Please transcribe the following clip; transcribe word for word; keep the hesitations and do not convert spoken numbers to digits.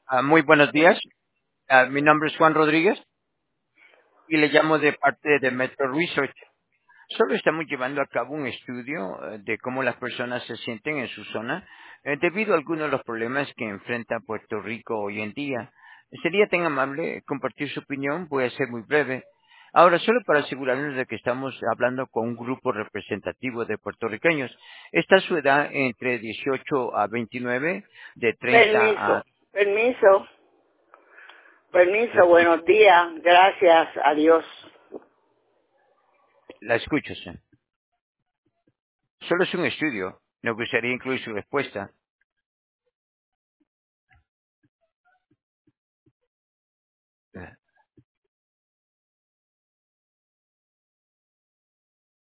Ah, muy buenos días. Ah, mi nombre es Juan Rodríguez y le llamo de parte de Metro Research. Solo estamos llevando a cabo un estudio eh, de cómo las personas se sienten en su zona eh, debido a algunos de los problemas que enfrenta Puerto Rico hoy en día. Sería tan amable compartir su opinión, voy a ser muy breve. Ahora, solo para asegurarnos de que estamos hablando con un grupo representativo de puertorriqueños. Está su edad entre dieciocho a veintinueve, de treinta a... Permiso, permiso, La permiso, escucho, buenos días, gracias a Dios. la escucho, señor. Solo es un estudio. Me gustaría incluir su respuesta.